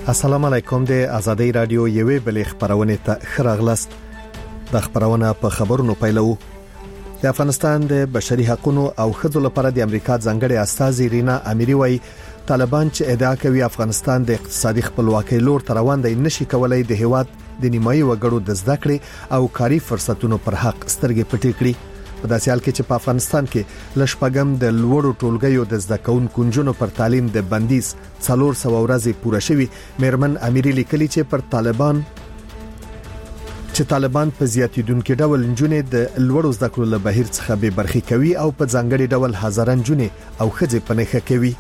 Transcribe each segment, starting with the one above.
السلام علیکم د ازادي رادیو یوې بلې خبرونه ته خراغلست د خبرونه په خبرونو پیلو د افغانستان د بشري حقوقو او ښځو لپاره د امریکا ځانګړي استاذ رینا اميري وايي طالبان چې ادعا کوي افغانستان د اقتصادي خپلواکۍ لور ته روان دی نشي کولای د هیواد د نیمایي وګړو د زده کړې او کاري فرصتونو پر حق سترګې پټې کړي په داسې حال کې چې په افغانستان کې لشپګم د لوړو ټولګیو د زده کوونکو نجونو پر تعلیم د بندیز 400 ورځې پوره شوي مېرمن اميري لیکلي چې طالبان په زیاتیدونکو ډول نجونې د لوړو زده کړو له بهیر څخه به برخې کوي او په ځانګړي ډول هزاران نجونې او ښځې په نخښه کوي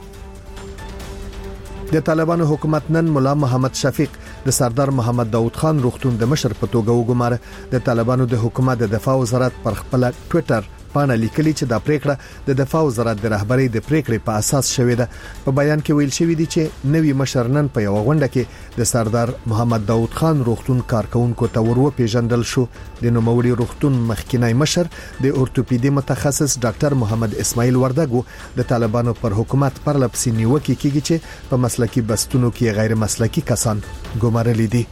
د طالبانو حکومت نن مولا محمد شفیق د سردار محمد داود خان روغتون د مشر په توګه وګماره د طالبانو د حکومت د دفاع وزارت پر خپل ټوئیټر باندې لیکلي چې د پریکړه د دفاع وزارت د رهبری د پریکړې په اساس شوې ده په بیان کې ویل شوی دی چې نوی مشر نن په یو غونډه کې د سردار محمد داود خان روغتون کارکونکو ته ورو پیژندل شو د نوموړي روغتون مخکینی مشر د اورتوپیدي متخصص ډاکټر محمد اسماعیل وردګو د طالبانو پر حکومت پر لپسې نیوکه کیږي چې په مسلکی بستونو کې غیر مسلکی کسان ګمارلي دي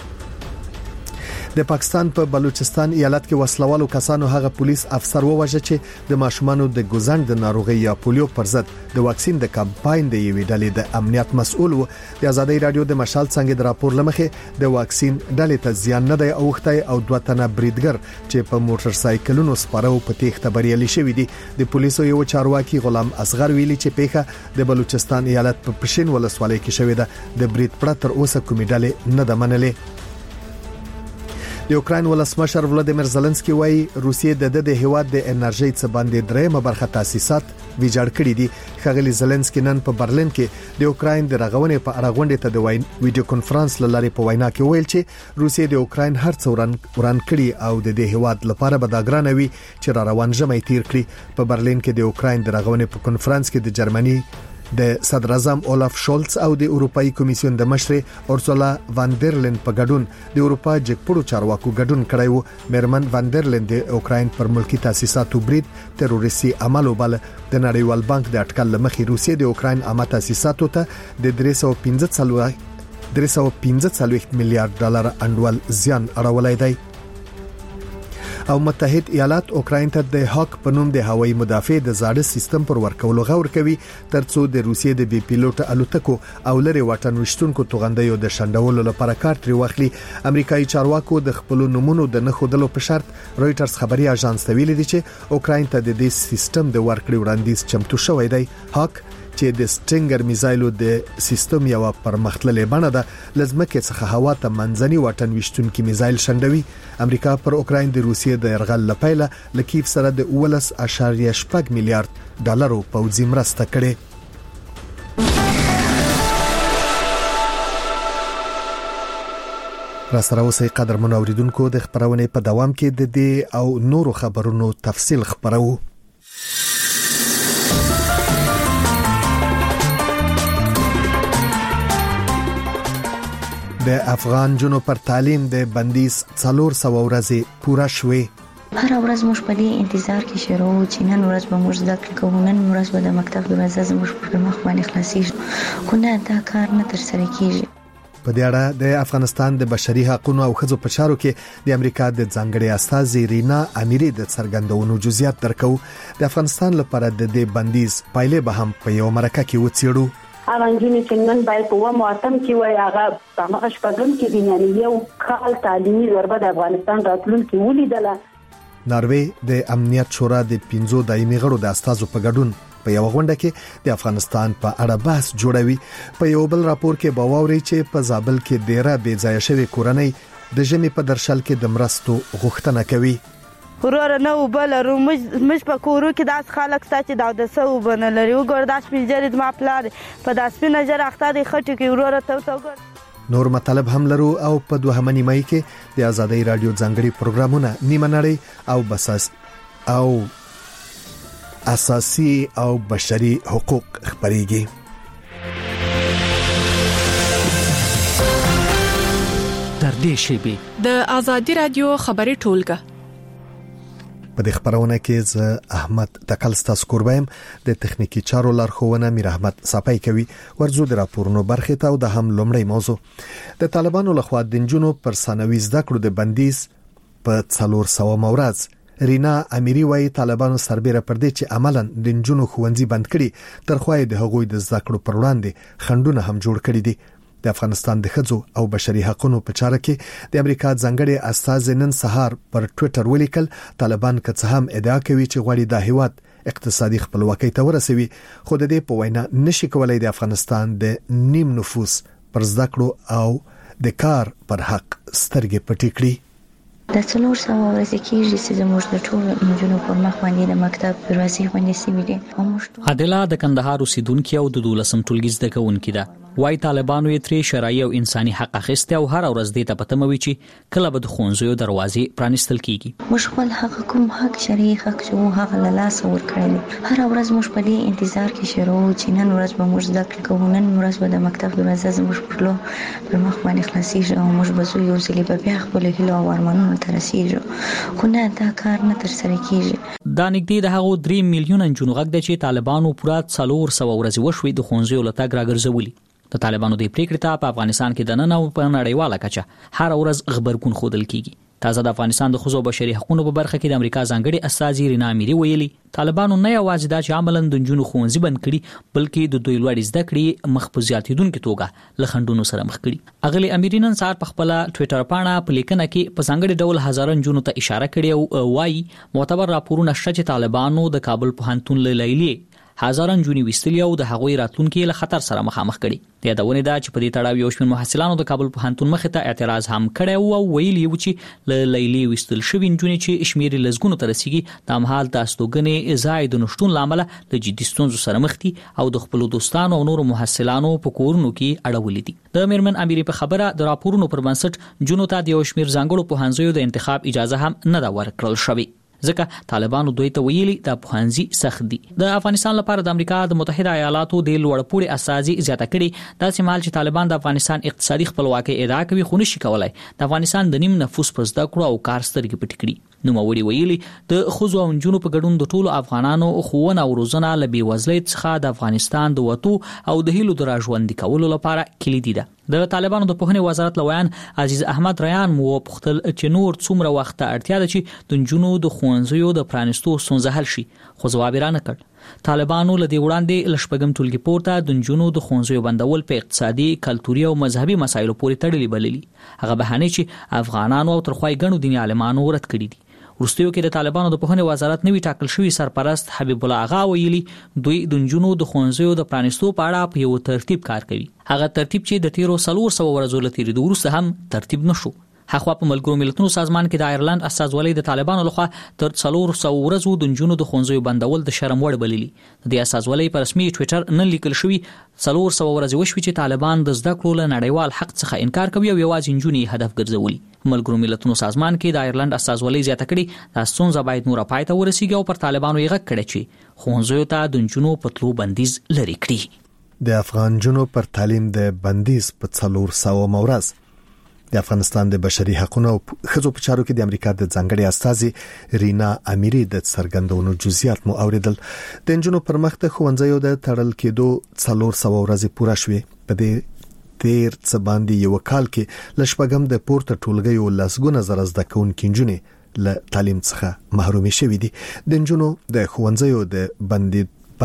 د پاکستان په بلوچستان ایالت کې وسلوالو کسانو هغه پولیس افسر وواژه چې د ماشومانو د ګوزند د ناروغي یا پولیو پر ضد د واکسین د کمپاین د یوې ډلې د امنیت مسؤل و د ازادي رادیو د مشال څنګه د راپور لمخې د واکسین ډلې ته زیان نه دی اوخته او دوه تنه بریدګر چې په موټر سایکلونو سپارو په تېښته بریالي شوی دي د پولیسو یو چارواکي غلام اصغر ویلي چې پیښه د بلوچستان ایالت په پښین ولسوالۍ کې شوې ده د برید پړه تر اوسه کومې ډلې نه ده منلې د یوکرين ولسمشر ولادیمیر زيلنسکي وايي روسیې د هیواد د انرژي څخه باندې درېمه برخه تاسیسات ویجاړ کړي دي خغلی زيلنسکي نن په برلین کې د یوکرين د رغونې په اړه غونډه ته د ویډیو کانفرنس لاري په وینا کې ویل چې روسیې د یوکرين هر څو وران کړي او د هیواد لپاره به دا ګرانوي چې را روان جمعي تیر کړي په برلین کې د یوکرين د رغونې په کانفرنس کې د جرمني د صدر اعظم اولاف شولز او د اروپאי کمیسیون د مشر اورسولا وان در لین په ګډون د اروپا جګپړو چارواکو ګډون کړی وو مېرمن وان در لین د اوکراین پر ملکی تاسیساتو برید تروریستي عملو بل د نړیوال بانک د اټکل لمخې روسیې د اوکراین عامه تاسیساتو ته د 315 میلیارډ ډالر انډول زیان اړولای دی او متحد ایالات اوکراین ته د هاک په نوم د هوایي مدافع د زاړه سیستم پر ورکولو غور کوي ترڅو د روسیې د بي پیلوټ الوتکو او لري واټن وشتونکو توغندیو د شندولو لپاره کار تری واخلي امریکایي چارواکو د خپل نمونو د نخودلو په شرط رويټرز خبري اژانس ته ویلي دي چې اوکراین ته د دې سیستم د ورکړې وړاندیز چمتو شوی دی هاک چې د سټینګر میزایلو د سیستم یو پرمختللې بڼه ده لزمکه څخه هوا ته منځني واټن وشتونکي میزایل شندوي امریکا پر اوکراین د روسیې د يرغل لپاره لکیف سره د 11.8 میلیارډ ډالرو پوځي مرسته کړې را سره اوسئ قدر منوریدونکو د خبرونه په دوام کې د دې او نورو خبرونو تفصیل خبرو د افغان جنو پر تعلیم د بندیز 400 ورځې پوره شوې هر ورځ موږ په دې انتظار کې شروع چې نن ورځ به موږ زده کړې کوو نن ورځ به د مکتب دروازه موږ په مخ باندې خلاصيږي خو نه دا کار نه تر سره کیږي په دې اړه د افغانستان د بشري حقوقو او ښځو په چارو کې د امریکا د ځانګړي استاذ رینا اميري د څرګندونو جزئیات درکو د افغانستان لپاره د دې بندیز پایله به هم په یو مرکه کې وڅېړو اوانجونی چې نن باید په مواتم کې وای هغه په مخ شپږم کې دی یعنی یو کال تعلیمي ضربه د افغانستان راتلونکي ولیدله ناروی د امنیت شورا د 15 دایمي غړو د استازو په ګډون په یو غونډه کې د افغانستان په اړه بحث جوړوي په یو بل راپور کې باوري چې په زابل کې ډیره بې ځای شوی کورنۍ د ژمي په درشل کې د مرستو غوښتنه کوي ورور نه وبلرو مش په کورو کې داس خلک ستاسو د دسه وبنلري وګور داس پیجرید ما پلار په داس په نظر اخته د خټو کې ورور ته وګور نور مطلب هم لرو او په دوهمه نیمه کې د ازادي رادیو ځانګړي پروګرامونه نیمه نړۍ او بساس او اساسي او بشري حقوق خبريږي تر دې شی به د ازادي رادیو خبري ټولګه په دې خبرونه کې ز احمد تکلستا سکوربایم د تخنیکی چارو لارښوونه میر احمد صاحب کوي ورزو د راپورونو برخه ته او د هم لومړی موضوع د طالبانو لخوا د جنونو پر ثانوي زده کړو د بندیز په 400 مورز رینا امیری وايي طالبانو سربېره پر دې چې عملاً د جنونو خوندزي بند کړي ترخوای د هغوی د زده کړو پر وړاندې خندونه هم جوړ کړي دي د افغانستان د ښځو او بشري حقوقو په چاره کې د امریکا ځانګړي استازي نن سهار پر ټوئیټر ولیکل طالبان که څه هم ادعا کوي چې غواړي د هیواد اقتصادي خپلواکۍ ته ورسوي خو د دې په وینا نشي کولای د افغانستان د نیم نفوس پر زده کړو او د کار پر حق سترګې پټې کړي د 400 ورځې کېږي چې زموږ د ټول نجونو پر مخ باندې د مکتب دروازې باندې سیمې او موږ عادله د کندهار اوسیدونکو او د 12 ټولګي زده کوونکو ده وای طالبانو یې تری شرعي او انساني حق اخیسته او هر ورځ دې ته پتموي چې کله به د خونځو دروازې پرانستل کیږي موږ خپل حق کوم حق شرعي حق چې هغه له لاس ورکړل هر ورځ موږ په دې انتظار کې شروع چې نن ورځ به موږ زده کړو نن ورځ به د مکتب دروازه زموږ پر مخ باندې خلاصيږي او موږ به زو یو ځلې به بیا خپل هیله او ارمانونو ته رسیږو خو نه دا کار نه تر سره کیږي دا نږدې د هغو 3 میلیون جنونو غږ د چې طالبانو پورا 400 ورځې وشوي د خونځو لته راګرځولي د طالبانو د پریکړې ته په افغانستان کې د نن او په نړیواله کچه هر ورځ خبرګون خودل کیږي تازه د افغانستان د خزو بشري حقوقو په برخه کې د امریکا ځانګړي استازي رینا امیری ویلي طالبانو نه یوازې دا چې عملاً د جنونو خوندزي بند کړي بلکې د دوی لوړ زده کړې مخفوزیاتیدونکو توګه لخندونو سره مخ کړي اغلی امیری نن سار په خپل ټوئیټر پاڼه په لیکنه کې په ځانګړي ډول هزاران جنونو ته اشاره کړې او وايي معتبر راپورونه شته چې طالبانو د کابل پوهنتون له لیلی هزاران جونی وستلی او د هغوی راتلونکو له خطر سره مخامخ کړي د یادونه ده چې په دې تړاو یو شمېر محصلانو د کابل پوهنتون مخ ته اعتراض هم کړی او ویلي و چې له لیلی وستل شوی جونی چې شمېر لزګونو ته رسیدي د مهال د استوګنې زائد نشټون لامل د جدي ستونزو سره مخ دي او د خپل دوستانو او نور محصلانو په کورونو کې اړولې دي د میرمن امیری په خبره د راپورونو پر بنسټ جنو ته د یو شمېر ځانګړو پوهنځیو د انتخاب اجازه هم نه دا ورکړل شوې ځکه طالبانو دوی ته ویلي د پوهنځي سخت دي د افغانستان لپاره د امریکا د متحده ایالاتو د لوړپوړي استازي زیاته کړي د سیمال چې طالبان د افغانستان اقتصادي خپلواکۍ ادعا کوي خو نشي کولای د افغانستان د نیم نفوس پر زده کړو او کار سترګې پټ کړي نو موري ویلي د خزو او جنونو په ګډون د ټولو افغانانو خوونه او روزنه له بیوزلۍ څخه د افغانستان د وټو او د هیلو د راژوندي کولو لپاره کلیدي ده د طالبانو د پوهنې وزارت لویان عزیز احمد ریان مو پختل چې نور څومره وخت اړتیا ده چې د جنونو د خوندزیو د پرانستو ستونزه حل شي خو ځواب را نه کړ طالبانو له دې وړاندې لشپګم ټولګي پورته د جنونو د خوندزیو بندول په اقتصادي کلتوري او مذهبي مسایلو پورې تړلي بللي هغه بهانه چې افغانانو او ترخوای غنو دیني عالمانو رد کړي دي ورستیو کې د طالبانو د پوهنې وزارت نوی ټاکل شوی سرپرست حبیب الله اغا ویلي دوی د جنونو د خوندزیو د پرانستو په اړه په یو ترتیب کار کوي هغه ترتیب چې د تیرو 400 ورځو لته لري وروسته هم ترتیب نشو هغه په ملګرو ملتونو سازمان کې د آیرلند استازولۍ د طالبانو لخوا تر 400 ورځو د جنونو د خوندزیو بندول د شرم وړ بللي د استازولۍ په رسمي ټوئیټر نن لیکل شوی 400 ورځې وشوي چې طالبان د زده کړو له نړیوال حق څخه انکار کوي او یوازې جنونې هدف ګرځولي ملګرو ملتونو سازمان کې د آیرلند استازولۍ زیاته کړي د ستونزه باید نور پای ته ورسیږي او پر طالبانو یې غږ کړي چې خوندزیو ته د جنونو په تلو بندیز لري کړي د افغان جنونو پر تعلیم د بندیز په 400 مورز د افغانستان د بشري حقوقو او ښځو په چارو کې د امریکا د ځانګړي استازي رینا امیری د څرګندونو جزئیات مو اوریدل د جنونو پر مخ ته خوندزیو د تړل کېدو 400 ورځې پوره شوې په دې تیر څه باندې یو کال کې لشپګم د پورته ټولګي او لسګونه زره زده کوونکي جنې له تعلیم څخه محرومي شوې دي د جنونو د خوندزیو د بند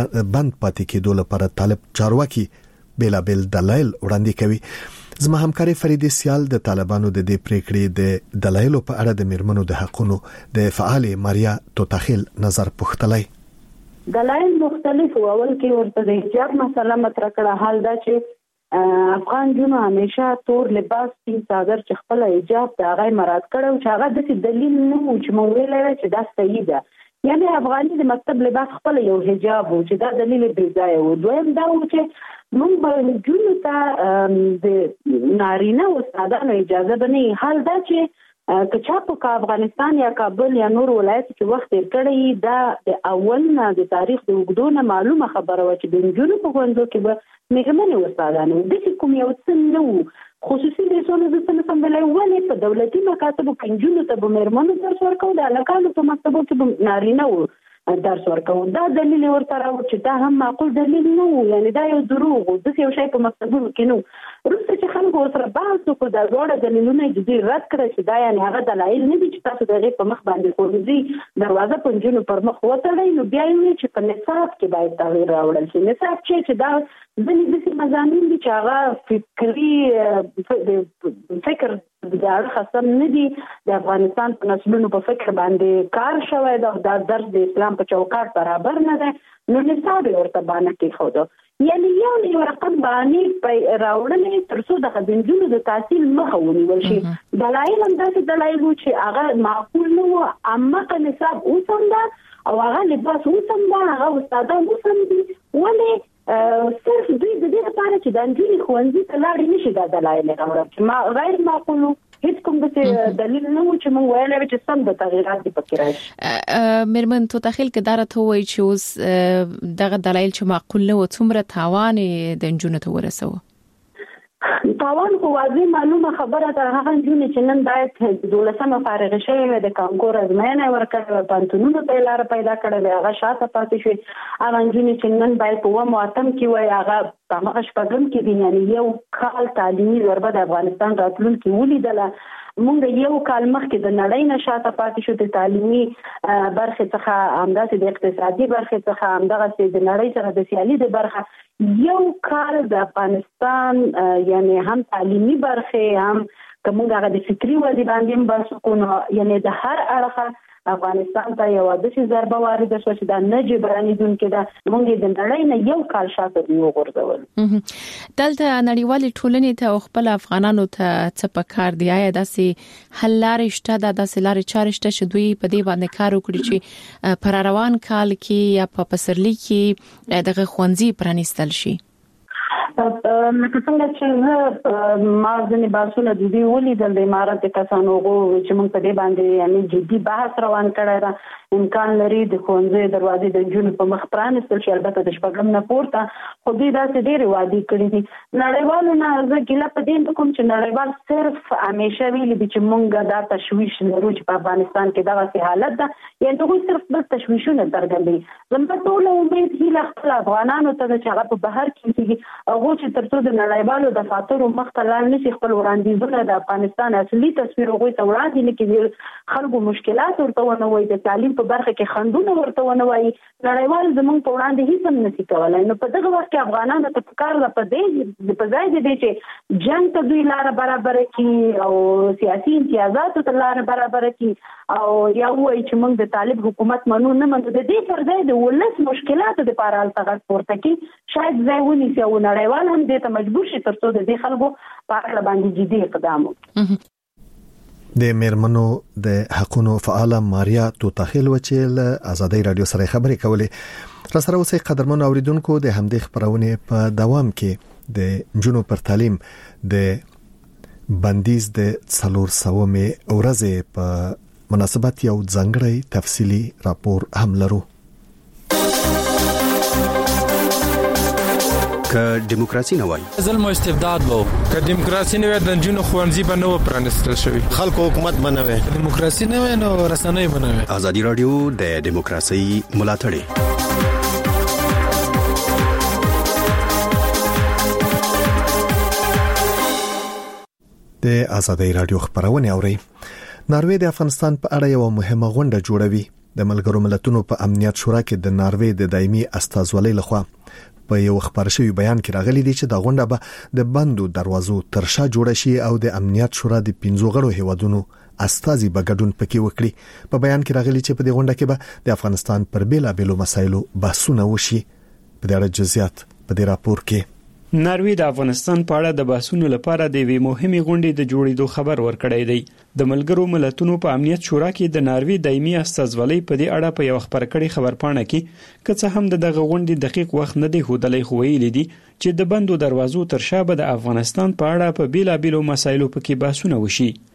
پاتې کېدو لپاره طالب چارواکي بیلابل دلایل وړاندې کوي زما همکاري فریدي سیال د طالبانو د دې پریکړې د دلایلو په اړه د میرمنو د حقوقو د فعال ماریا توتاخیل نظر پوښتلی دلایل مختلف اول کې ورته د حجاب مسله مطرح کړه حال دا چې افغان جنو همیشه تور لباس سپین څادر چې خپل حجاب د هغه مراد کړو چې هغه د دلیل نه و چې مونږ ویل چې دا صحیح ده یعنی افغاني د مکتب لباس خپل یو حجاب و چې دا دلیل بې ځای و دویم دا و چې مونږ به جنو ته د نارینه استادانو اجازه بنئ حال دا چې که چا په افغانستان یا کابل یا نور ولایت کې وخت تیر کړی دا د اول نه د تاریخ د وګړو معلومه خبره و چې د جنونو په غونډو کې به میګمنې وستادانه د کوم یو څه نو خصوصي رسول د څه سمبلای ولې په دولتي مکاتبو کې جنونو ته به مرمنو درس ورکو د علاقانو په مکتبو کې به نارینه وو درس ورکو. دا دلیل ورته راو چې دا هم معقول دلیل نه و، یعنی دا یو دروغ و، د یو شی په مکتبونو کې نو وروسته چې خلکو سره بحث وکړو دا ډول دلیلونه جدي رد کړل چې دا یعنی هغه دلایل نه دي چې تاسو دغه په مخ باندې کوزي دروازه پنځونو پر مخ وتړئ. نو بیا یې چې په نصاب کې باید تغییر راوړل شي. نصاب چې دا ځینې د مضامین دي چې هغه فکر د خاصم نه دي د افغانستان په نسلونو په فکر باندې کار شوی دا درس د اسلام په چوکاټ برابر نه ده، نو نصاب ورته باندې کې خو یعنی یو رقم باندې راوړل تر څو د خدمتونو د تحصیل مخه ونیول شي. دلایل هم داسې دلایل چې هغه معقول نه و، اما نصاب اوسم ده او هغه لباس اوسم ده، هغه استادان اوسم دي، ولې صرف دوی د دې لپاره چې د انجیل خوندې ته لاړې نشي دا دلایل راوړل چې ما غیر معقول هیڅ کوم څه دلیل نه و چې موږ ویل چې سم د تغیرات پکې راشي. مرمن تو تخیل کې دارته وای چې اوس دغه دلایل چې معقول نه و څومره تاوان د انجونو ته ورسوه. تاوان خو واضح معلومه خبره ده. هغه جون چې نن باید 12مه فارغ شوی د کانکور ازموینه ورکړل، پانتونونو ته لار پیدا کړل، هغه شاته پاتې شوی. هغه جون چې نن باید په وماتم کې وای هغه په هغه شپږم کې دی، یعنی یو کال تعلیمي ضربه د افغانستان راتلونکي ولیدله. مونږ یو کال مخکې د نړۍ نشاته پاتې شو د تعلیمي برخه څخه، همداسې د اقتصادي برخه څخه، همدغه د نړۍ سره د سیالي د برخه یو کال د افغانستان یعنی هم تعلیمي برخه هم کومه هغه د فکری ودی باندې هم بحث کوو، یعنی د هر اړخه افغانستان ته یو د څه ضربه وارد شو چې دا نه جبراني دن کې دا مونږ د نړۍ نه یو کال شاته دی وګرځول. دلته نړیوال ټولنې ته خپل افغانانو ته څه پکار دی؟ آیا داسې حل لارې شته، داسې لارې چارې شته چې دوی په دې باندې کار وکړي چې پر روان کال کې یا په پسرلي کې دغه خوندې پرانیستل شي؟ لکه څنګه چې ما ځنې باسونه د دې ولیدل د امارات کسانو چې موږ په دې باندې یعنی جدي بحث روان کړی دا امکان لري د ښوونځي دروازې د جون په مخ پرانستل شي، البته د شپږم نه پورته خو دې داسې ډېرې وعدې کړې دي. نړیوالو نه زه ګیله په دې کوم چې نړیوال صرف همیشه ویلي دي چې موږ دا تشویش لرو چې په افغانستان کې دغه حالت ده، یعنی دوی صرف بس تشویشونه څرګندوي. زموږ ټول امید هیله خپل افغانانو ته چې هغه په بهر کې هغه چې ترڅو د نړیوالو دفاترو مختلال نشي خپل وړاندیزونه د افغانستان اصلي تصویر هغه ته وړاندې نه کړي، خلکو مشکلات ورته ونه وایي، د تعلیم په برخه کې خندونه ورته ونه وایي، نړیوال زموږ په وړاندې هیڅ هم نشي کولای. نو په دغه وخت کې افغانانو ته پکار ده په دې په ځای دي چې جنگ ته دوی لار برابر کړي او سیاسي امتیازات ته لار برابر کړي او یا وایي چې موږ د طالب حکومت منو نه منو. د دې پر ځای د ولس مشکلات د لپاره التغاث ورته کړي، شاید ځای ونیسي او نړیوال هم دې ته مجبور شي ترڅو د دې خلکو په اړه باندې جدي اقدام وکړي. د میرمنو د حقوقو فعال ماریا توتاخیل وچیل ازادي رادیو سره خبرې کولې. را سره اوسې قدرمن اوریدونکو د همدې خبرونه په دوام کې د جنو پر تعلیم د بندیز د 400 ورځې په مناسبت یو ځانګړی تفصیلی راپور هم لرو. که دیموکراسي نه وای ظلم او استبداد وو، که دیموکراسي نه وای د جنونو خوانځي به نه پرانستل شوی، خلکو حکومت بنوي، دیموکراسي نه وای نو رسنۍ بنوي. ازادي رادیو د دیموکراسي ملاتړ د ازادي رادیو خبرونه اوري. ناروې د افغانستان په اړه یو مهمه غونډه جوړوي. د ملګرو ملتونو په امنیت شورا کې د ناروې د دایمي استازولۍ لخوا په یو خبر شوی بیان کې راغلي دي چې دا غونډه به د بندو دروازو ترشا جوړ شي او د امنیت شورا د 15 غړو هیوادونو استازي به ګډون پکې وکړي. په بیان کې راغلي چې په دې غونډه کې به د افغانستان پر بیلابېلو مسایلو بحثونه وشي. په دې اړه جزئیات په دې راپور کې. ناروې د افغانستان په اړه د بحثونو لپاره د وی مهمه غونډې د جوړېدو خبر ورکړی دی. د ملګرو ملتونو په امنیت شورا کې د ناروې دایمي استازولۍ په دې اړه په یو خبرکړی خبرپاڼه کې که څه هم دغه غونډې دقیق وخت نه دی هودلې خو ویلي دي چې د بندو دروازو تر شا به د افغانستان په اړه په بیلابېلو مسایلو پکې بحثونه وشي.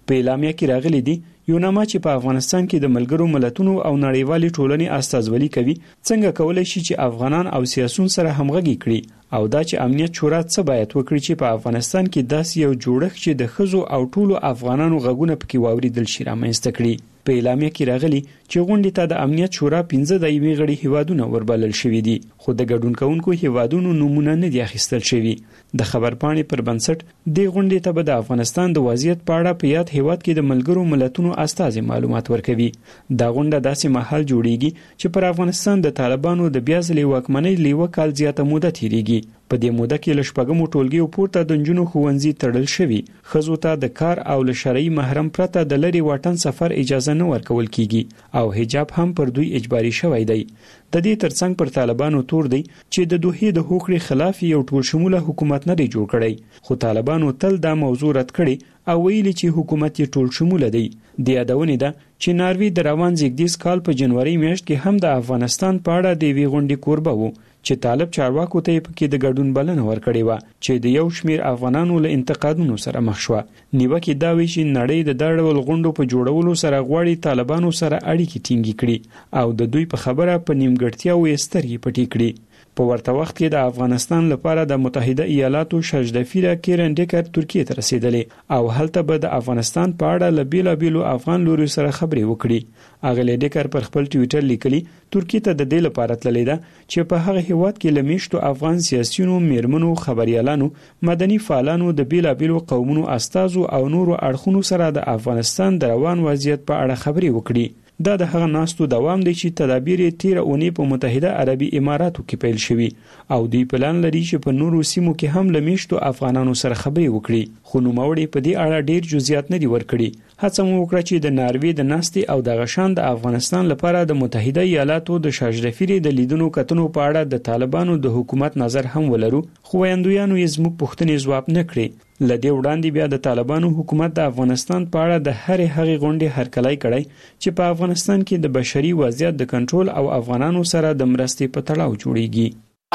په اعلامیه کې راغلي دي یوناما چې په افغانستان کې د ملګرو ملتونو او نړیوالې ټولنې استازولي کوي څنګه کولای شي چې افغانان او سیاسيون سره همغږي کړي او دا چې امنیت شورا څه باید وکړي چې په افغانستان کې داسې یو جوړښت چې د خزو او ټولو افغانانو غږونه پکې واوریدل شي رامنځته کړي. په اعلامیه کې راغلي چې غونډې ته د امنیت شورا 15 دایمي غړي هیوادونه وربلل شوي دي خو د ګډون کوونکو هیوادونو نمونه نه دي اخیستل شوي. د خبرپاڼې پر بنسټ د غونډې ته به د افغانستان د وضعیت په اړه په یاد هیواد کې د ملګرو ملتونو استازي معلومات ورکوي. دا غونډه داسې مهال جوړیږي چې پر افغانستان د طالبانو د بیا ځلې واکمنۍ لیوه کال زیاته موده تیریږي. په دې موده کې له شپږمو ټولګیو پورته د نجونو ښوونځي تړل شوي. ښځو ته د کار او له شرعي محرم پرته د لرې واټن سفر اجازه نه ورکول کیږي او حجاب هم پر دوی اجباري شوی دی. د دې ترڅنګ پر طالبانو تور دی چې د دوحې د هوکړې خلاف یو ټول شموله حکومت نه دی جوړ کړی خو طالبانو تل دا موضوع رد کړي او ویلي چې حکومت یې ټول شموله دی. د یادونې ده چې ناروی د روان زیږدیز کال په جنوري میاشت کې هم د افغانستان په اړه د وی غونډې کوربه وو چې طالب چارواکو ته پکې د ګډون بلنه ورکړې و چې د یو شمیر افغانانو له انتقادونو سره مخ شو. نیوکه دا وی چې نړۍ د داړول غونډو په جوړولو سره غواړي طالبانو سره اړیکې ټینګې کړي او د دوی په خبره په نیمګړتیا وې سترګې پټې کړي. په ورته وخت کې د افغانستان لپاره د متحده ایالاتو شاجدفیره کیرن ډیکر ترکیه ته رسیدلې او هلته به د افغانستان په اړه له بیلابیلو افغان لوري سره خبرې وکړي. اغلی ډیکر پر خپل ټویټر لیکلي ترکیه ته د دې لپاره تللی ده چې په هغه هیواد کې لمیشتو افغان سیاسيونو، میرمنو، خبريالانو، مدني فعالانو، د بیلابیلو قومونو استازو او نورو اړخونو سره د افغانستان د روان وضعیت په اړه خبرې وکړي. دا د هغه ناستو دوام دی چې تدابیر 13 اونۍ په متحده عربي اماراتو کې پیل شوي او دوی پلان لري چې په نورو سیمو کې هم لمیشتو افغانانو سره خبرې وکړي. خو نوموړي په دې اړه ډیر جزئیات نه دي ورکړي. هڅه مو وکړه چې د ناروی د ناستي او د غشان د افغانستان لپاره د متحده ایالاتو د شاجدفیری د لیدونو کتنو په اړه د طالبانو د حکومت نظر هم ولرو خو ویاندویانو یې زموږ پوښتنې ځواب نه کړي. لدې وړاندې بیا د طالبانو حکومت د افغانستان په اړه د هرې هغې غونډې هرکلی کړی چې په افغانستان کې د بشري وضعیت د کنټرول او افغانانو سره د مرستې په تړاو جوړیږي.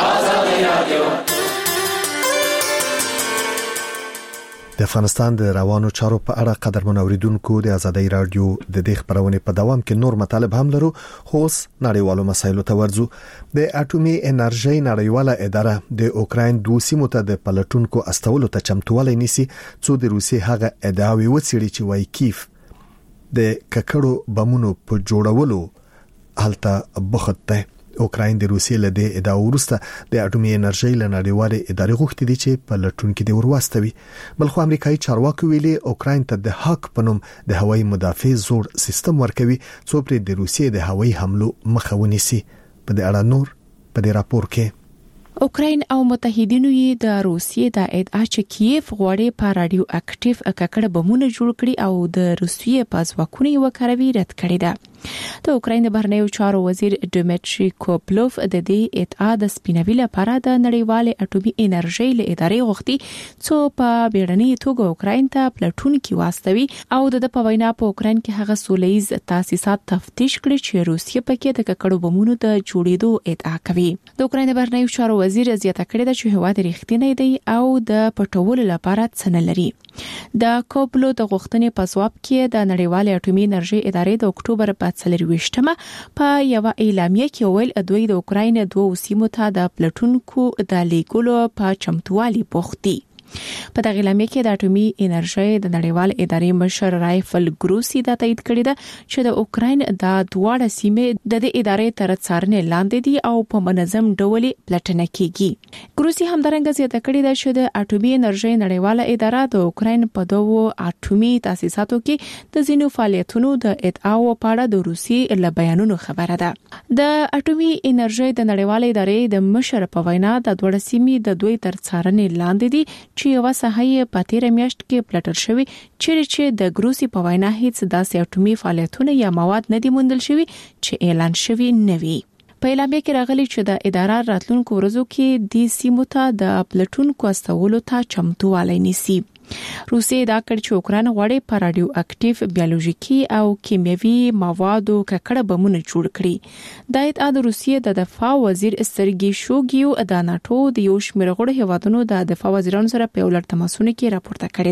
د افغانستان د روانو چارو په اړه قدرمن اوریدونکو د ازادي رادیو د دې خبرونه په دوام کې نور مطالب هم لرو خو نړیوالو مسایلو ته ورځو. د اټومي انرژي نړیواله اداره د اوکراین دوه سیمو ته د پلټونکو استولو ته چمتووالی نیسي څو د روسي هغه ادعاوی وڅېړي چې وايي کیف د ککړو بمونو په جوړولو هلته بوخت ده. اوکراین د روسیې له دې ادعا ورسته د اټومي انرژي له نړیوالې ادارې غوښتي دي چې په لټون کې د ورواستوي. بلخو امریکایي چارواکي ویلي اوکراین ته د هاک په نوم د هوایي مدافع زوړ سیستم ورکوي څو پر د روسیې د هوایي حملو مخه ونیسي. په دې اړه نور په دې راپور کې اوکراین او متحدینو یې د روسیې د ادعا چې کیف غواړي په رادیو اکټیو ککړه بمونه جوړ کړي او د روسیې په ځواکونو یې وکړوي رد کړی ده. د اوکراین د بهرنیو چارو وزیر ډیمیټری کوپلوف د دې ادعا د سپینوي لپاره د نړیوالې اټومي انرژي له ادارې غوښتي څو په بیړنۍ توګه اوکراین ته پلټون کې واستوي او د په وینا په اوکراین کې هغه سولهییز تاسیسات تفتیش کړي چې روسیې پکې د ککړو بمونو د جوړېدو ادعا کوي. د اوکراین د بهرنیو چارو وزیر زیاته کړې ده چې هواد رښتینی دی او د پټولو لپاره څه نه لري. د کوپلو د غوښتنې په ځواب کې د نړیوالې اټومي انرژي ادارې د اکتوبر په 24مه په یو اعلامیه کې ویل دوی د اوکراین دوه سیمو ته د پلټونکو د لیګولو په چمتووالي بوختي. په دغه اعلامیه کې د اټومي انرژي د نړیوال ادارې مشر رایفل ګروسی دا تایید کړی ده چې د اوکراین د دواړه سیمې د دې ادارې تر څارنې لاندې دي او په منظم ډول پلټنه کیږي. ګروسی هم درنګ زیاته کړی ده چې د اټومي انرژي نړیواله اداره د اوکراین په دوه اټومي تاسیساتو کې د ځینو فعالیتونو د ادعاو په اړه د روسي له بیانونو خبره ده. د اټومي انرژي د نړیواله ادارې د مشر په وینا د دواړه سیمې د دوی تر څارنې لاندې دي چې یو ساحه په 13 میاشت کې پلټل شوی چې د ګروسی په وینا هیڅ داسې اټومي فعالیتونه یا مواد نه دي موندل شوی چې اعلان شوی نه وي. په اعلامیه کې راغلي چې د اداره راتلونکو ورځو کې د سیمو ته د پلټونکو استولو ته چمتووالی نیسي. روسیې دا کړ چې اوکراین غواړي په رادیو اکټیو بیولوژیکي او کیمیاوي موادو ککړه بمونه جوړ کړي. د ادعا د روسیې د دفاع وزیر سرګي شوګیو د ناتو د یو شمېر غړو هیوادونو د دفاع وزیرانو سره په ولر تماسونو کې راپورته کړی ده.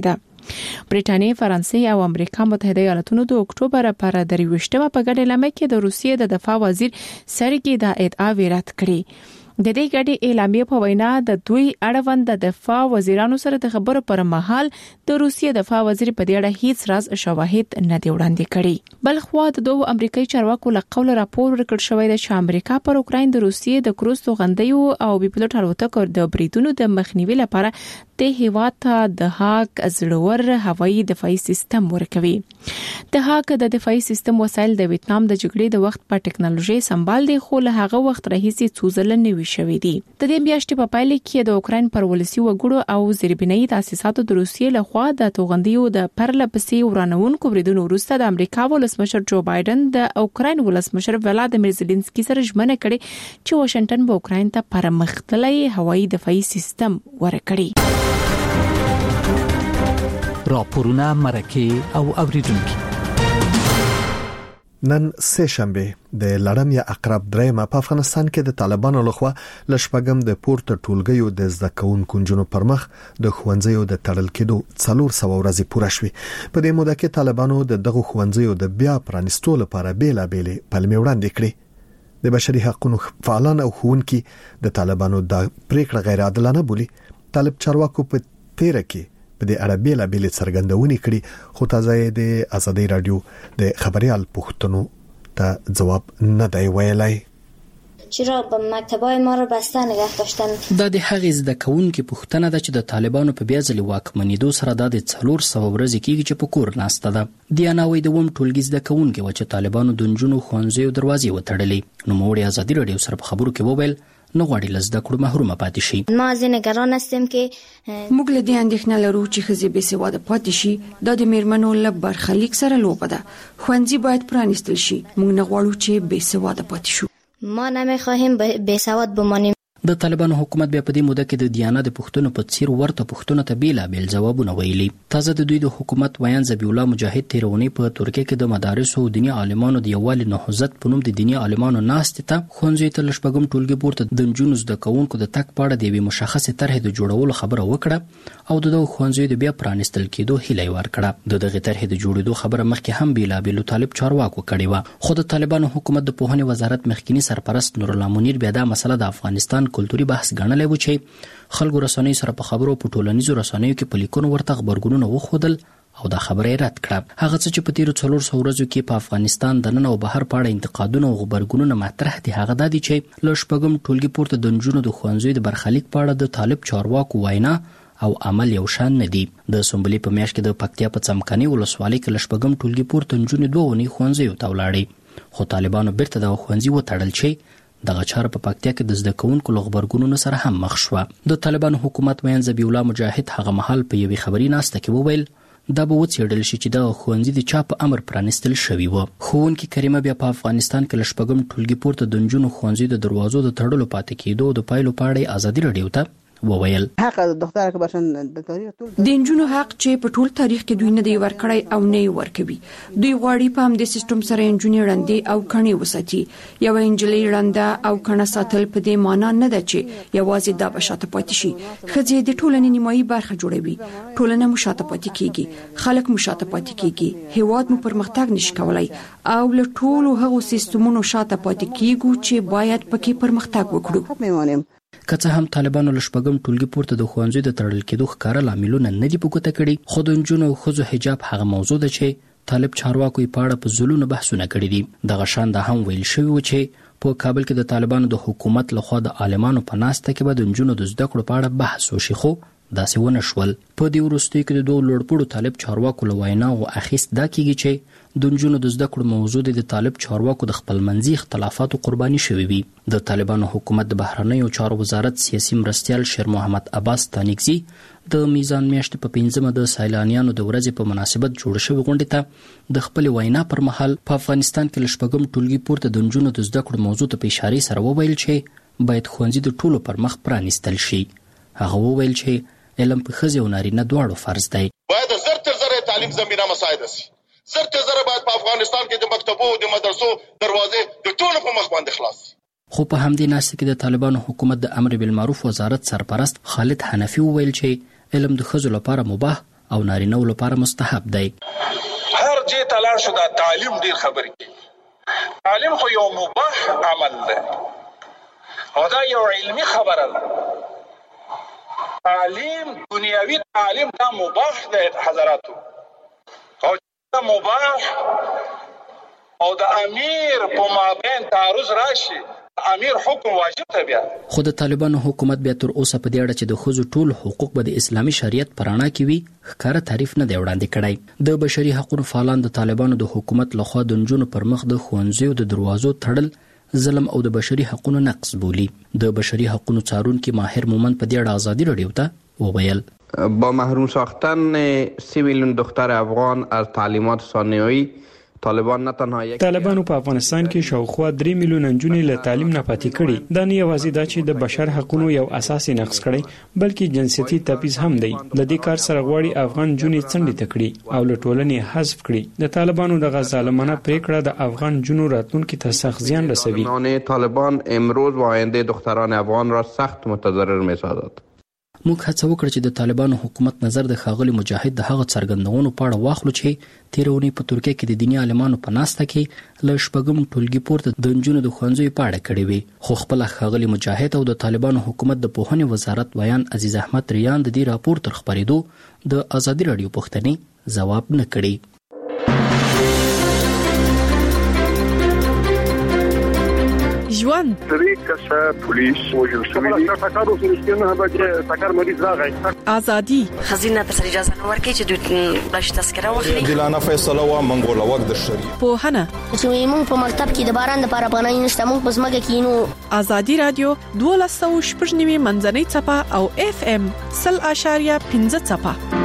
برېټانیا، فرانسې او امریکا متحده ایالاتونو د اکتوبر پر 23مه په ګډه اعلامیه کې د روسیې د دفاع وزیر سرګي دا ادعا رد کړې. د دې ګډې اعلامیه په وینا د دوی اړوند د دفاع وزیرانو سره د خبرو پر مهال د روسیې دفاع وزیر په دې اړه هیڅ راز شواهد نه دی وړاندې کړي. بل خو د دوه امریکایي چارواکو له قوله راپور ورکړ شوی دی چې امریکا پر اوکراین د روسیې د کروز توغندیو او بي پلوټ الوتکو د بریدونو د مخنیوي لپاره د هیواد ته د هاک زړور هوایي دفاعي سیستم ورکوي. د هاک د دفاعي سیستم وسایل د ویتنام د جګړې د وخت په ټکنالوژي سمبال دي، خو له هغه وخت راهیسې څو ځله نوي شوی دي. د دې میاشتې په پایله کې د اوکراین پر ولسی وګړو او زیربنایي تاسیساتو د روسیې لخوا د توغندیو د پرلپسې ورانونکو بریدونو وروسته د امریکا ولسمشر جو بایدن د اوکراین ولسمشر ولادیمیر زيلنسکي سره ژمنه کړې چې واشنگټن به اوکراین ته پرمختللی هوایي دفاعي سیستم ورکړي. راپورونه مرکه او اوریدونکو. نن سه شنبه د لړم یا عقرب درېمه په افغانستان کې د طالبانو لخوا لشپګم د پورته ټولګیو د زده کوونکو جنونو پر مخ د خوندزیو د تړل کېدو 400 ورځې پوره شوې. په دې موده کې طالبانو د دغه خوندزیو د بیا پرانستو لپاره بیلابېلې پلمې وړاندې کړې. د بشري حقوقو فعالان او ښوونکي د طالبانو د پریکړه غیر عادلانه بولي. طالب چارواکو په تیر کې په دې اړه بیلابېلې څرګندونې کړي، خو تازه د ازادي رادیو د خبريال پوښتنو ته جواب نه دی ویلای. چرا به مکتبای ما رو بسته نگه داشتن؟ دا د هغې زده کوونکو پوښتنه ده چې د طالبانو په بیا ځلې واکمنېدو سره د 400 ورځې کېږي چې په کور ناسته ده. دیانا وایي د ټولګي زده کوونکو چې طالبانو د نجونو ښوونځیو دروازې وتړلې. نوموړي ازادي رادیو سره په خبرو کې وویل نه غواړي لزده کړو محرومه پاتې شي. ما ځینې نگران هستم که موږ له دې اندېښنه لرو چې ښځې بې سواده پاتې شي. دا د میرمنو له برخلیک سره لوبه ده. ښوونځي باید پرانیستل شي. موږ نه غواړو چې بې سواده پاتې شو. ما نمیخواهیم بې سواد بمانیم. د طالبانو حکومت بیا په دې موده کې د دیانا د پښتون په څیر ورته پښتون ته بیلابل جوابونه ویلي. تازه د دوی د حکومت ویان ذبیح الله مجاهد تیرونی په ترکیه کې د مدارس او دینی عالمانو د یووالي نهضت په نوم د دینی عالمانو ناست ته خونځې ته لشپګم ټولګي پورته د جنونو د کوونکو د تک پاړه د وی مشخصه طرح د جوړولو خبره وکړه او د خونځې د بیا پرانستل کېدو هیله ورکړه. د دغه طرح د جوړېدو خبره مخکې هم بیلابل طالب چارواکو کړی و، خو د طالبانو حکومت د پوهنې وزارت مخکینی سرپرست نور الله منیر بیا دا مسله د افغانستان کلتوري بحث ګڼلې و چې خلکو رسنۍ سره په خبرو په ټولنیزو رسنیو کې په لیکونو ورته خبرګونونه وخودل او دا خبره رد کړه. هغه څه چې په تیرو 400 ورځو کې په افغانستان د نن او بهر په اړه انتقادونه او خبرګونونه مطرح دي هغه د دې چې لشپګم ټولګي پورته د نجونو د خوانځوي د برخلیک په اړه د طالب چارواکو وینا او عمل یو شان نه دي. د سومبلي په میاشت کې د پکتیا په څمکني ولسوالۍ کې لشپګم ټولګي پورته نجونې دوه ونی خوانځوي ته ولاړې، خو طالبانو بیرته د خوانځي وتړل چې دغه چاره په پکتیا کې د زده کوونکو لغبرګونونو سره هم مخ شو. د طالبانو حکومت ویان ذبیح الله مجاهد هغه محل په یوې خبري ناسته کې وویل دا به وڅېړل شي چې د ښوونځي د چا په امر پرانستل شوی و. ښوونکې کریمه بیا په افغانستان کې لشپګم ټولګي پورته د نجونو ښوونځي د دروازو د تړلو پاتې کېدو د پایلو په اړه ازادي رادیو ته وویل حق دختر که باشن د تاریخ ټول د انجونو حق چې په ټول تاریخ کې دوی نه دی ورکړی او نه ورکوي. دوی غواړي په همدې سیستم سره انجونې وړاندې او کڼې وساتي. یو انجلۍ وړاندې او کڼه ساتل په دې معنی نه ده چې یوازې دا بشاته پاتې شي. ښځې د ټولنې نیمایي برخه جوړوي. ټولنه مو شاته پاتې کیږي، خلک مو شاته پاتې کیږي، هیواد مو پرمختګ نشي کولای او له ټولو هغو سیستمونو شاته پاتې کیږو چې باید پکې پرمختګ وکړو. که څه هم طالبانو لشپګم ټولګي پورته د ښوونځي د تړل کېدو ښکاره لاملونه نه دي په ګوته کړي، خو د نجونو او ښځو حجاب هغه موضوع ده چې طالب چارواکو یې په اړه په ځلونو بحثونه کړي دي. دغه شان دا هم ویل شوي و چې په کابل کې د طالبانو د حکومت لخوا د عالمانو په ناسته کې به د نجونو د زده کړو په اړه بحث وشي، خو داسې ونه شول. په دې وروستیو کې د دوه لوړپوړو طالب چارواکو له ویناو اخیست دا کېږي چې د نجونو د زده کړو موضوع د طالب چارواکو د خپلمنځي اختلافاتو قرباني شوي وي. د طالبانو حکومت د بهرنیو چارو وزارت سیاسي مرستیال شیر محمد عباس تانیکزي د میزان میاشتې په 5مه د سیلانیانو د ورځې په مناسبت جوړ شوی غونډې ته د خپل وینا پر مهال په افغانستان کې لشپګم ټولګي پورته د نجونو د زده کړو موضوع ته په اشاره سره وویل چې باید ښوونځي د ټولو پر مخ پرانیستل شي. هغه وویل چې علم په ښځې او نارینه دواړو فرض دی. باید زر تر زره تعلیم زمینه مساعده شي. زر تر زره باید په افغانستان کې د مکتبو او د مدرسو دروازې د ټولو په مخ باندې خلاص شي. خو په همدې ناسته کې د طالبانو حکومت د امر بالمعروف وزارت سرپرست خالد حنفي وویل چې علم د ښځو لپاره مباح او نارینه لپاره مستحب دی. هر جې تلاړ شو دا تعلیم ډیر خبر کی. تعلیم خو یو مباح عمل دی او دا یو علمی خبره ده. تعلیم دنیاوی تعلیم دا مباح دی حضراتو، او دا مباح او د امیر په مابین تعارض راشي، امیر حکم واجب ته بیا. خو د طالبانو حکومت بیا تر اوسه په دې اړه چې د ښځو ټول حقوق به د اسلامي شریعت په رڼا کې وي ښکاره تعریف نه دی وړاندې کړی. د بشري حقوقو فعالان د طالبانو د حکومت لخوا د نجونو پر مخ د ښوونځیو د دروازو تړل ظلم او د بشري حقوقو نقض بولی. د بشري حقوقو څارونکي ماهر مومند په دې اړه آزادی رادیو ته وویل: با محروم ساختن 3 میلیون دختر افغان از تعلیمات ثانویه طالبان نه تنها طالبانو په افغانستان کې شاوخوا 3 میلیون نجونې له تعلیم نه پاتې کړي. دا نه یوازې دا چې د بشر حقوقو یو اساسي نقض کړي، بلکې جنسیتي تبعیض هم دی. د دې کار سره غواړي افغان نجونې څنډې ته کړي او له ټولنې حذف کړي. د طالبانو دغه ظالمانه پریکړه د افغان نجونو راتلونکي ته سخت زیان رسوي. طالبان امروز و آینده دختران افغان را سخت متضرر می‌سازد. موږ هڅه وکړه چې د طالبانو حکومت نظر د ښاغلي مجاهد د هغه څرګندونو په اړه واخلو چې تیرونی په ترکیه کې د دیني عالمانو په ناسته کې له شپږم ټولګي پورته د نجونو د ښوونځیو په اړه کړې وي. خو خپل ښاغلي مجاهد او د طالبانو حکومت د پوهنې وزارت ویان عزیز احمد ریان د دې راپور تر خبرېدو د آزادي رادیو پوښتنې ځواب نه کړي. ژوند طریقه پولیس وجل شوی تاکارو فلسطین هغه تاکار مریض راغی. ازادي خزینه تر اجازه نه ورکړي چې دوی باش تذکره واخلي. دلانه فیصله و منګول وخت د شری پوهنه چې موږ په مکتب کې د باران لپاره پناه نشته، موږ په ځمکه کې نو. ازادي رادیو 12.9 منځنۍ چپه او FM 0.5 چپه.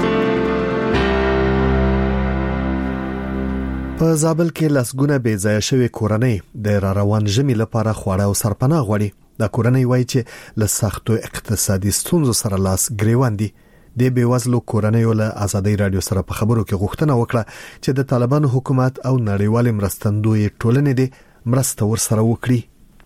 په زابل کې لسګونه بې ځای شوی کورنۍ د روان ژمي لپاره خواړه او سرپناه غواړي. د کورنۍ وایي چې له سختو اقتصادي ستونزو سره لاس ګریوان دي. د بیوزلو کورنۍ له آزادي رادیو سره په خبرو کې غوښتنه وکړه چې د طالبانو حکومت او نړیوال مرستندوی ټولنې د مرسته ورسره وکړي.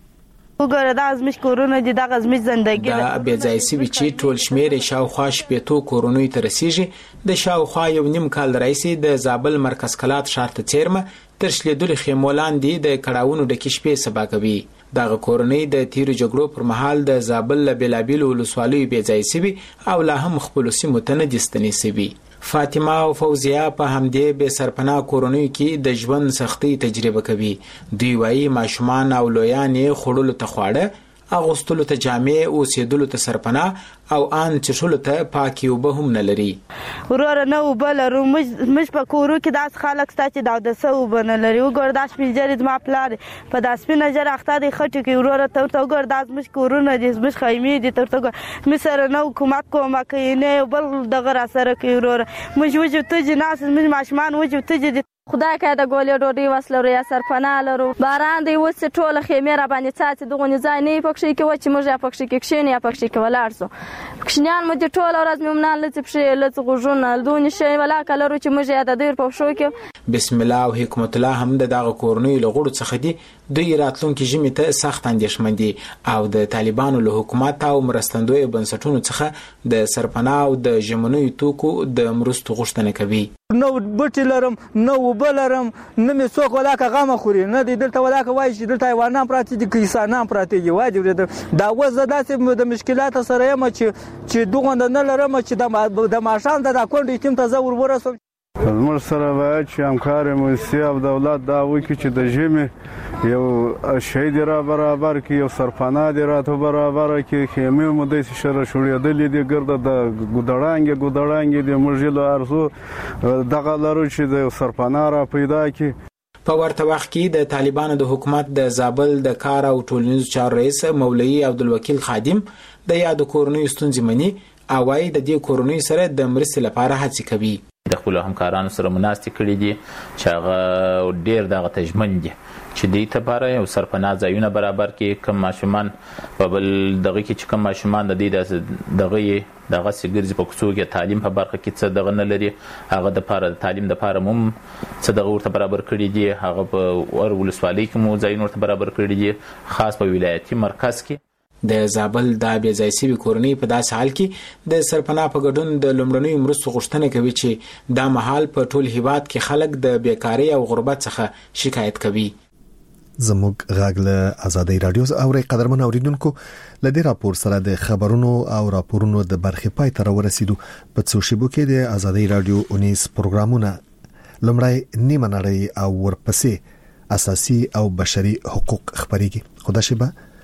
وګوره دا زموږ کورونه دي، دغه زموږ ژوندګي دا بې ځای سوي چې ټول شمیر شاوخوا شپېتو کورونو ته رسیږي. د شاوخوا یو نیم کال راځي د زابل مرکز کلات ښار ته چیرمه تر شلیدل خیمولان دي د کړهونو د کشپې سبا کوي. دغه کورنۍ د تیرو جګړو پر مهال د زابل له بلابل ولسوالیو بې ځای سوي او لا هم خپل سیمو ته نه دستنې سوي. فاطمه او فوزیه په همدې به سرپناه کورونی کې د ژوند سختي تجربه کوي. دوی وايي ماشومان او لویان یې خړول ته خواړه، اغوستلو ته جامې، اوسېدلو ته سرپناه او ان چشلو ته پاکي وب هم نه لري. ورور نه وبلرو مش په کورو کې داس خلک ستا چې دا د سو بنه لري. وګور داس پیجرید ما پلار په داس په نظر اخته د خټو کې ورور ته وګور داس مش کورونه دي مش خیمه دي ته وګور مسره نو حکومت کومه کوي نه بل دغه را سره کوي ورور مش وجو ته جناس مش ماشمان وجو ته خدای که د ګولې ډوډۍ وسلو یا سرپناه لرو. باران دی وس ټوله خیمه را باندې څاڅي دغه ځای نه پکښې کې و چې موږ یا پکښې کې کښین یا پکښې کې ولاړ سو. کښنیان مو د ټوله ورځ ممنان لڅ پښې لڅ غوژونه دونی شي ولا کلرو چې موږ یا د دیر په شو کې. بسم الله او حکمت الله هم دغه کورنۍ له غړو څخه دي. دوی راتلونکي ژمي ته سخت اندېښمن دي او د طالبانو له حکومت او مرستندوی بنسټونو څخه د سرپناه او د ژمنوي توکو د مرستو غوښتنه کوي. نو بټی لرم نو وبلرم نه می څوک ولاکه غم خوري نه دی دلته ولاکه وای چې دلته حیوانات پراته دي کیسانان پراته دي واجب دا وزه داسې د مشکلات سره یم چې دوغند نه لرم چې د ماشان د اکونډ ټیم ته زور ورسوم. زموږ سره باید چې همکار موسی او دولت دا وکړي چې د ژمي یو شهید را برابر کړي، یو سرپناه دې راته برابر کړي. خیمې مو داسې شره شوړېدلې دي ګرده د ګودړانګې د موږ له ارزو دغه لرو چې د سرپناه را پیدا کړي. په ورته وخت کې د طالبانو د حکومت د زابل د کار او ټولنیزو چارو رئیس مولوي عبدالوکیل خادم د یاد کورنۍ ستونزې مني او وايي د دې کورنۍ سره د مرستې لپاره هڅې کوي. د خپل همکارانو سره مناسب کړي دي چې هغه ډیر دغه تجمن دي چې د لپاره یو سرپناه ځایونه برابر کې کم ماشومان په بل دغه کې چې کم ماشومان د دې دغه سګرځي په کوڅو کې تعلیم په برخه کې څه دغه نه لري هغه د لپاره تعلیم د لپاره مم څه دغه ورته برابر کړي دي. هغه په ور ولسوالۍ کې مو ځایونه ورته برابر کړي دي خاص په ولایتي مرکز کې. د زابل د بېځای شوي کورنۍ په داسې حال کې د سرپناه په ګډون د لومړنیو مرستو غوښتنه کوي چې دا مهال په ټول هیواد کې خلک د بیکارۍ او غربت څخه شکایت کوي. زموږ غاګ له آزادۍ رادیو اوري قدرمن اوریدونکو لدې راپور سره د خبرونو او راپورونو د برخې پای ته ورسېدو. په څو شیبو کې د آزادۍ رادیو 19 پروګرامونه لمړی نیمه نړۍ او ورپسې اساسي او بشري حقوق خبريږي. خدا شي به